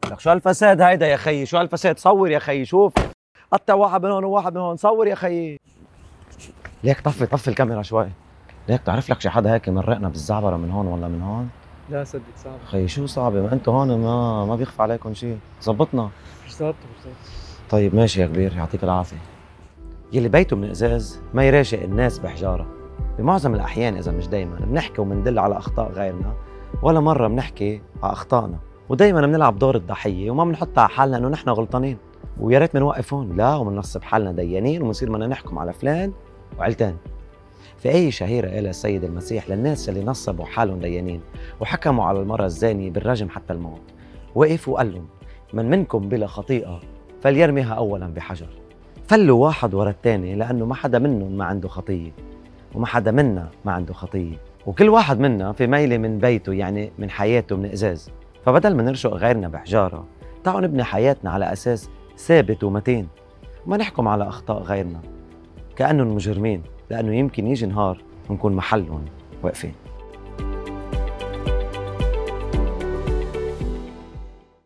لك شو هالفساد هيدا يا خيي؟ شو هالفساد؟ صور يا خيي، شوف قطع واحد من هون وواحد من هون، صور يا خيي. ليك طفي الكاميرا شوي. ليك تعرف لك شي حدا هيك مرقنا بالزعبرة من هون ولا من هون؟ لا صدق صعب. خيي شو صعبة؟ ما انتو هون ما بيخفى عليكم شي، زبطنا. مش ظابطة. طيب ماشي يا كبير، يعطيك العافية. يلي بيته من ازاز ما يراشق الناس بحجارة. بمعظم الأحيان إذا مش دايما بنحكي ومندل على أخطاء غيرنا، ولا مرة بنحكي على أخطائنا، ودايما بنلعب دور الضحية وما بنحط على حالنا إنه نحن غلطانين. ويا ريت بنوقف هون، لا وبننصب حالنا ديانين وبنصير بدنا نحكم على فلان وعلتان. في آية شهيرة قالها السيد المسيح للناس اللي نصبوا حالهم ديانين وحكموا على المرأة الزانية بالرجم حتى الموت، وقف وقال لهم: من منكم بلا خطيئة فليرميها أولا بحجر. فلوا واحد ورا الثاني، لأنه ما حدا منهم ما عنده خطية، وما حدا منا ما عنده خطية، وكل واحد منا في ميلة من بيته، يعني من حياته، من إزاز. فبدل ما نرشق غيرنا بحجارة، تعالوا نبني حياتنا على أساس ثابت ومتين، وما نحكم على أخطاء غيرنا كأنهم مجرمين، لأنه يمكن يجي نهار ونكون محلهم واقفين.